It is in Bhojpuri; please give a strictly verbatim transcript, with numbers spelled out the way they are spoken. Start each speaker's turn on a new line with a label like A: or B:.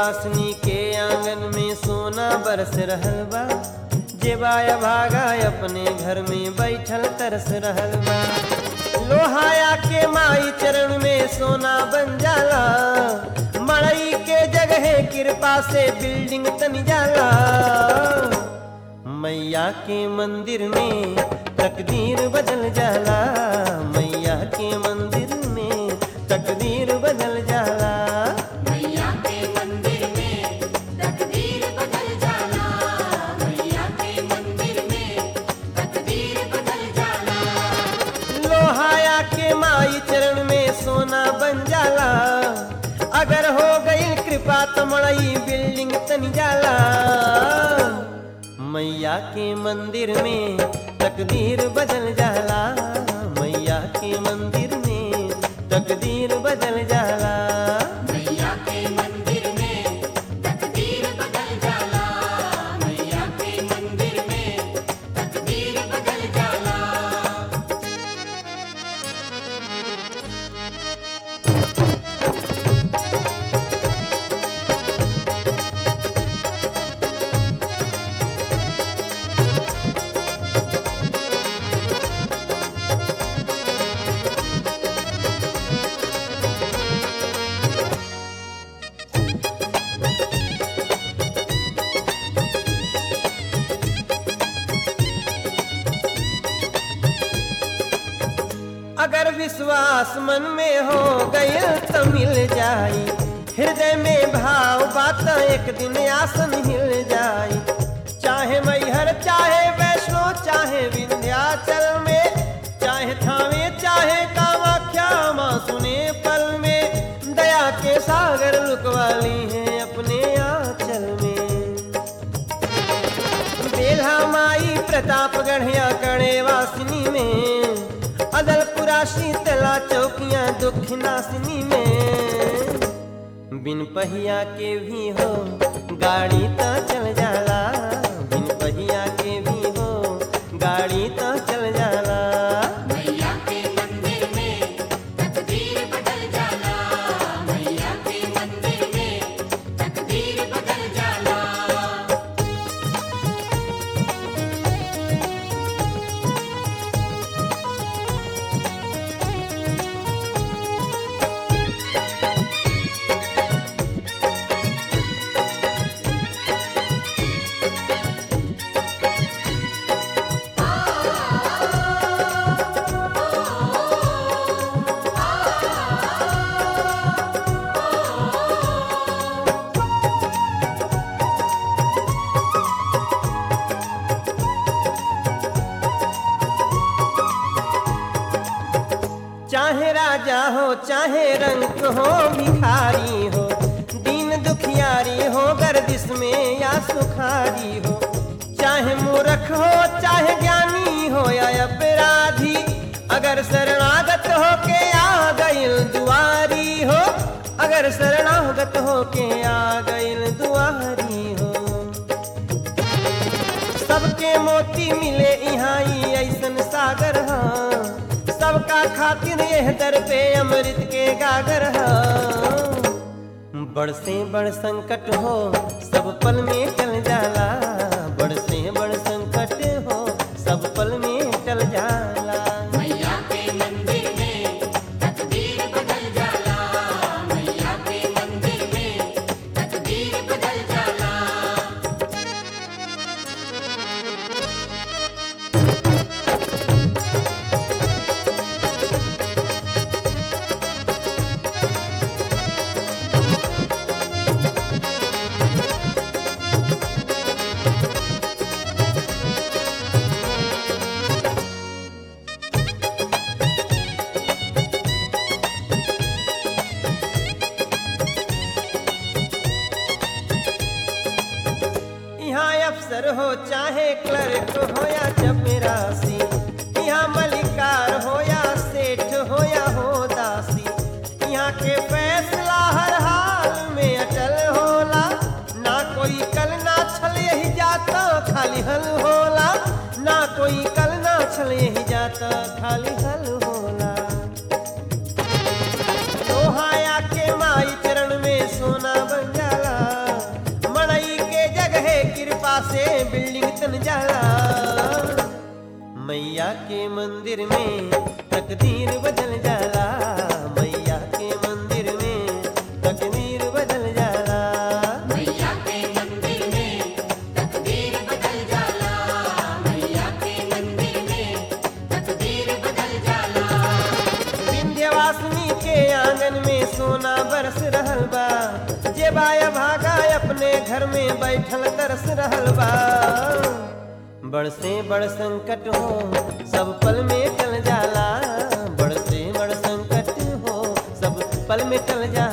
A: वासनी के आंगन में सोना बरस रहल बा। जेबाया भागा अपने घर में बैठल तरस रहल बा। लोहाया के माई चरण में सोना बन जाला। मड़ई के जगह कृपा से बिल्डिंग तन जाला। मैया के मंदिर में तकदीर बदल जाला। मैया के मंदिर में तकदीर बदल जाला।
B: मैया के मंदिर में तकदीर बदल जाला। मैया के मंदिर में तकदीर बदल जाला।
A: लोहाया के माई चरण में सोना बन जाला। अगर हो गई कृपा तो मड़ई बिल्डिंग तन जाला। मैया के मंदिर में तकदीर बदल जाला। मैया के मंदिर में तकदीर बदल जाला।
B: मैया के मंदिर में तकदीर बदल जाला। मैया के मंदिर में तकदीर बदल जाला।
A: अगर विश्वास मन में हो गया तो मिल जाई। हृदय में भाव बात एक दिन आसन हिल जाई। चाहे मैहर चाहे वैष्णो चाहे विंध्याचल में, चाहे थावे चाहे कामाख्या माँ सुने पल में। दया के सागर लुकवाली है अपने आंचल में। बेल्हा माई प्रतापगढ़ या कणे वासिनी में, अदलपुरा शीतला चौकियां दुख नासिनी में। बिन पहिया के भी हो गाड़ी तो चल जाला। बिन पहिया के भी हो गाड़ी तो चल जाला।
B: मैया के मंदिर में तकदीर बदल जाला। मैया के मंदिर में तकदीर बदल जाला।
A: चाहे राजा हो चाहे रंक हो भिखारी हो, दीन दुखियारी हो गर्दिश में या सुखारी हो। चाहे मूर्ख हो चाहे ज्ञानी हो या अपराधी, अगर शरणागत हो के आ गइल दुआरी हो। अगर शरणागत हो के आ गइल दुआरी हो। सबके मोती मिले यहाँ ही ऐसन सागर हा। सबका खातिर यह दर पे अमृत के गागर हा। बड़ से बड़ संकट हो सब पल में टल जाला। बड़ से बड़ संकट हो सब पल में टल जाला।
B: मैया के मंदिर में तकदीर बदल जाला। मैया के मंदिर में तकदीर बदल जाला।
A: अफसर हो चाहे क्लर्क हो या चपरासी, यहाँ मलिकार हो या सेठ हो या हो दासी, यहाँ के फैसला हर हाल में अटल होला। ना कोई कल ना छल यही जाता खाली हल होला। ना कोई कल ना छल यही जाता खाली हल होला। लोहाया के माई चरण में सोना बन जाला। तन जाला। मैया के मंदिर में तकदीर बदल जाला, मैया के मंदिर में तकदीर बदल जाला।
B: मैया के मंदिर में तकदीर बदल जाला, मैया के मंदिर में तकदीर बदल जाला।
A: विंध्यवासिनी के आंगन में सोना बरस रहल बा, जे बाया भागा अपने घर में बैठल तरस रहल बा। बड़ से बड़ संकट हो सब पल में टल जाला, बड़ से बड़ संकट हो सब पल में टल जाला।